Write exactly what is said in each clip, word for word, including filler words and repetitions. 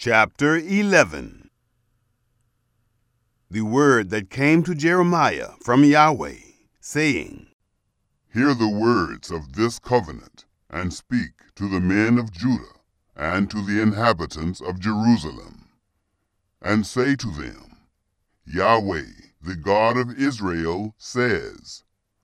Chapter eleven. The word that came to Jeremiah from Yahweh, saying, Hear the words of this covenant, and speak to the men of Judah and to the inhabitants of Jerusalem, and say to them, Yahweh, the God of Israel, says,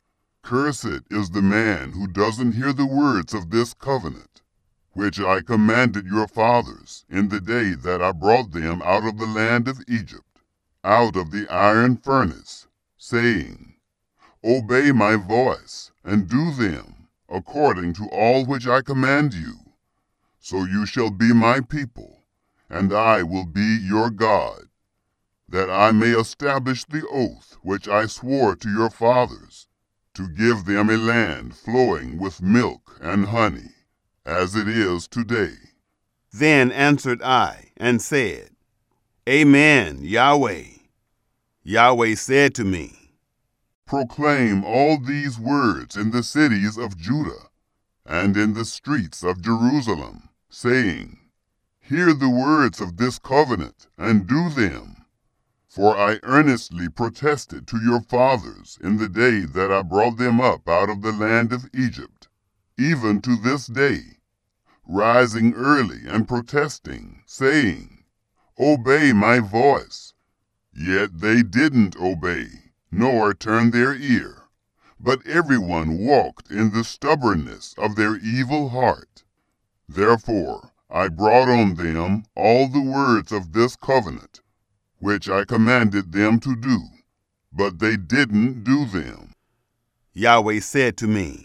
Cursed is the man who doesn't hear the words of this covenant, which I commanded your fathers in the day that I brought them out of the land of Egypt, out of the iron furnace, saying, Obey my voice, and do them, according to all which I command you. So you shall be my people, and I will be your God, that I may establish the oath which I swore to your fathers, to give them a land flowing with milk and honey, as it is today. Then answered I, and said, Amen, Yahweh. Yahweh said to me, Proclaim all these words in the cities of Judah, and in the streets of Jerusalem, saying, Hear the words of this covenant, and do them. For I earnestly protested to your fathers in the day that I brought them up out of the land of Egypt, even to this day, rising early and protesting, saying, Obey my voice. Yet they didn't obey, nor turn their ear, but everyone walked in the stubbornness of their evil heart. Therefore I brought on them all the words of this covenant, which I commanded them to do, but they didn't do them. Yahweh said to me,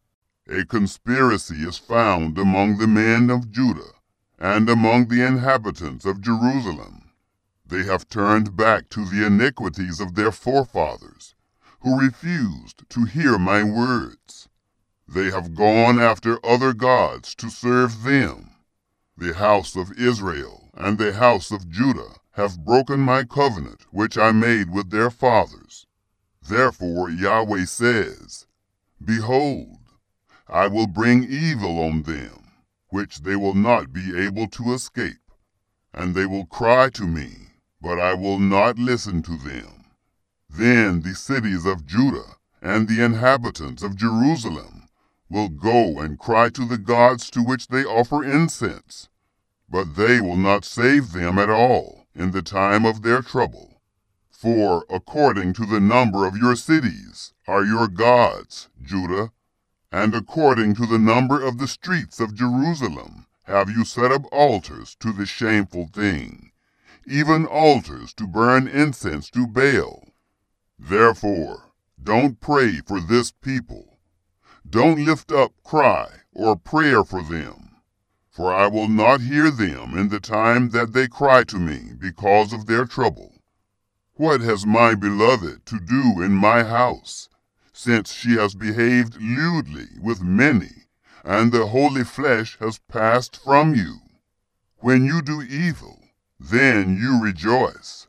A conspiracy is found among the men of Judah and among the inhabitants of Jerusalem. They have turned back to the iniquities of their forefathers, who refused to hear my words. They have gone after other gods to serve them. The house of Israel and the house of Judah have broken my covenant which I made with their fathers. Therefore Yahweh says, Behold, I will bring evil on them, which they will not be able to escape, and they will cry to me, but I will not listen to them. Then the cities of Judah and the inhabitants of Jerusalem will go and cry to the gods to which they offer incense, but they will not save them at all in the time of their trouble. For according to the number of your cities are your gods, Judah, and according to the number of the streets of Jerusalem have you set up altars to the shameful thing, even altars to burn incense to Baal. Therefore, don't pray for this people. Don't lift up cry or prayer for them, for I will not hear them in the time that they cry to me because of their trouble. What has my beloved to do in my house, since she has behaved lewdly with many, and the holy flesh has passed from you? When you do evil, then you rejoice.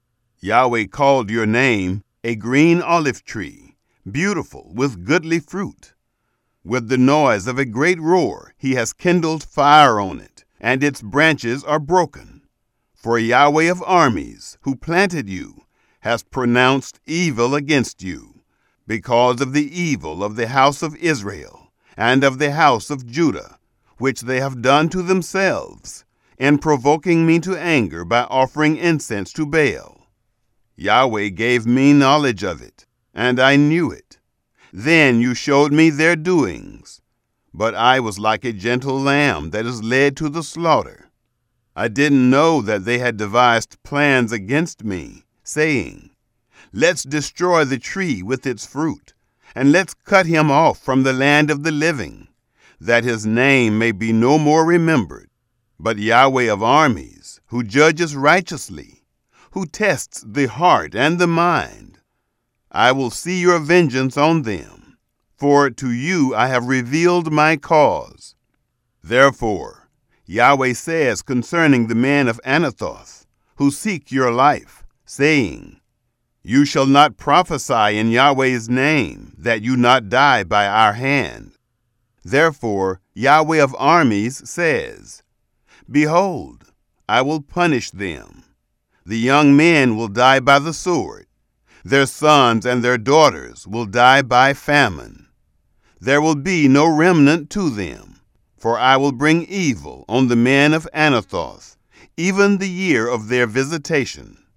Yahweh called your name a green olive tree, beautiful with goodly fruit. With the noise of a great roar he has kindled fire on it, and its branches are broken. For Yahweh of armies, who planted you, has pronounced evil against you, because of the evil of the house of Israel and of the house of Judah, which they have done to themselves, in provoking me to anger by offering incense to Baal. Yahweh gave me knowledge of it, and I knew it. Then you showed me their doings, but I was like a gentle lamb that is led to the slaughter. I didn't know that they had devised plans against me, saying, Let's destroy the tree with its fruit, and let's cut him off from the land of the living, that his name may be no more remembered. But Yahweh of armies, who judges righteously, who tests the heart and the mind, I will see your vengeance on them, for to you I have revealed my cause. Therefore, Yahweh says concerning the men of Anathoth, who seek your life, saying, You shall not prophesy in Yahweh's name, that you not die by our hand. Therefore Yahweh of armies says, Behold, I will punish them. The young men will die by the sword. Their sons and their daughters will die by famine. There will be no remnant to them, for I will bring evil on the men of Anathoth, even the year of their visitation.